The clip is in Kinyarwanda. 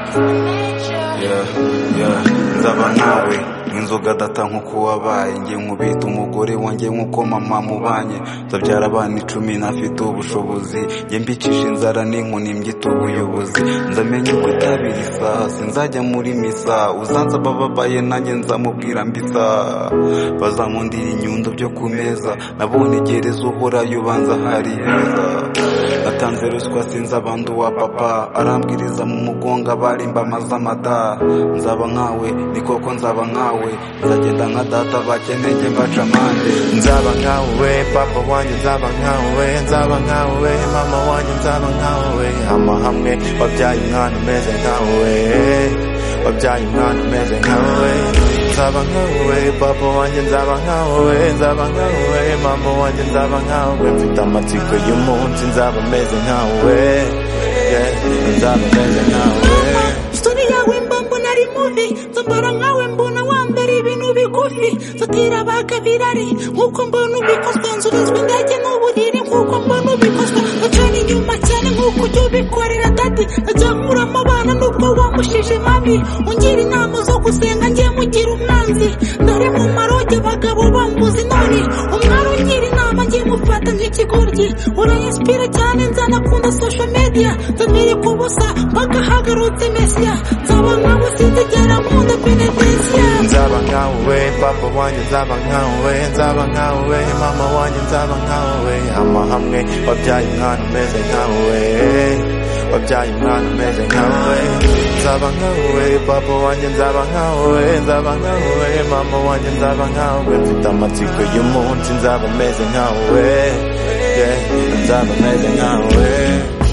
nzaba nkawe inzoga data nkuko wabaye njye nkubita umugore wanjye nkuko mama mubanye nzabyara abana 10 ntafite ubushobozi njye mbicisha inzara n'inkoni mbyita ubuyobozi nzamenye ko itabira isaha sinzajya muri misa uzanza bababaye nanjye nzamubwira mbisa bazamundira inyundo byo ku meza nabonye gereza uhorayo ubanza hari heza natanze ruswa sinza abandu wa papa arambwiriza mu mugonga barimba amazamada nzaba nkawe ni koko nzaba nkawe nzagenda nka data bakeneye mbaca amande nzaba nkawe papa wanjye nzaba nkawe nzaba nkawe mama wanjye nzaba nkawe hamwe wabyaye umwana umeze nkawe wabyaye umwana umeze nkawe nzaba nkawe papa wanjye nzaba nkawe nzaba nkawe mama wanjye nzaba nkawe mfite amatsiko y'umunsi nzaba meze nkawe nzaba meze nkawe story yawe mbona ari movie nzambara nkawe mbona wambere ibintu bigufi zatira bakabirari nkuko mbona ubikozwa nzurizwa indege n'uburiri nkuko mbona ubikozwa acana inyuma cyane nkuko ujya ubikorera dadi ajya nkuramo abana nubwo wamushije mabi ungira inama zo gusenga njye mugira umwanzi ndari mu maroge abagabo bambuze none umwari ungira inama njye mufata nk'ikigoryi urainspira cyane nzanakunda social media nzamere kubusa mpaka hagarutse mesia nzaba nkawe sinzigera nkunda benedesia nzaba nkawe papa wanjye nzaba nkawe nzaba nkawe mama wanjye nzaba nkawe hamwe wabyaye umwana umeze nkawe wabyaye umwana umeze nkawe nzaba nkawe papa wanjye nzaba nkawe nzaba nkawe mama wanjye nzaba nkawe mfite amatsiko y'umunsi nzaba meze nkawe nzaba meze nkawe